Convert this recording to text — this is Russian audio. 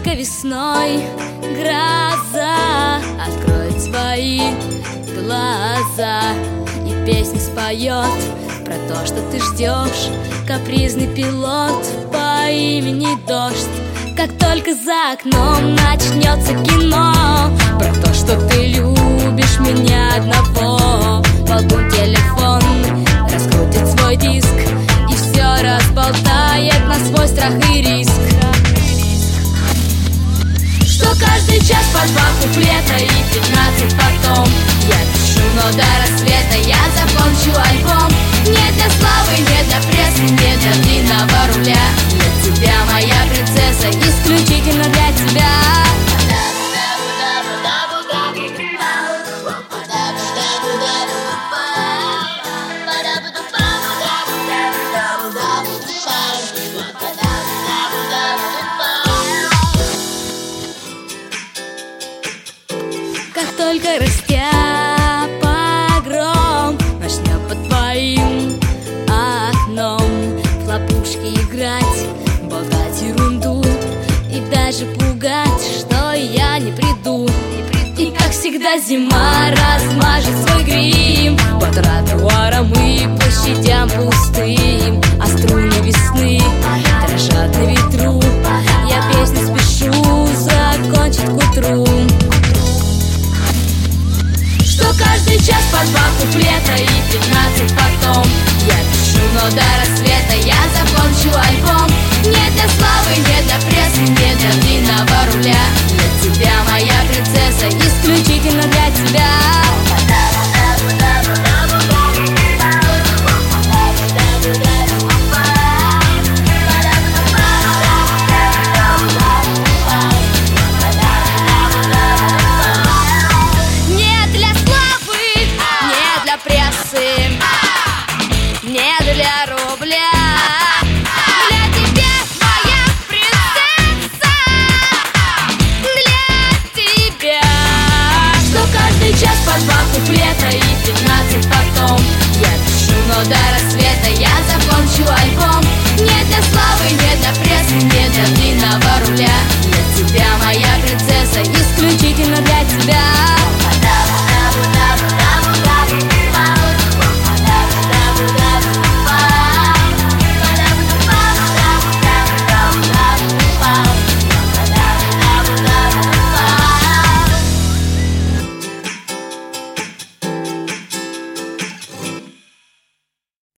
только весной гроза откроет свои глаза и песню споет про то, что ты ждешь. Капризный пилот по имени Дождь. Как только за окном начнется кино про то, что ты любишь меня одного, болтун телефон раскрутит свой диск и все разболтает на свой страх и риск. Что каждый час по 2 куплета и 15 потом я пишу, но до рассвета я закончу альбом. Не для славы, не для прессы, не для длинного руля. Для тебя, моя принцесса, исключительно для тебя. Как только растя погром начнет под твоим окном в лопушки играть, болтать ерунду и даже пугать, что я не приду. И как всегда зима размажет свой грим по тротуарам и площадям пустым, а струны весны дрожат на ветру. Я песню спешу закончить к утру. Каждый час по 2 куплета и 15 потом я пишу, но до рассвета я закончу альбом. Не для славы, не для